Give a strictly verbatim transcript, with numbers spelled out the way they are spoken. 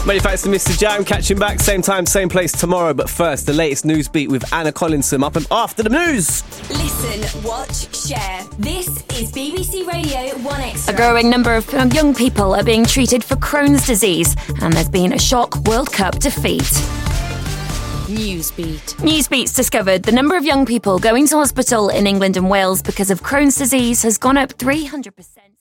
Many thanks to Mister Jam. Catching back same time, same place tomorrow. But first, the latest news beat with Anna Collinson up and after the news. Listen, watch, share. This is B B C Radio one Extra. A growing number of young people are being treated for Crohn's disease, and there's been a shock World Cup defeat. Newsbeat. Newsbeat's discovered the number of young people going to hospital in England and Wales because of Crohn's disease has gone up three hundred percent.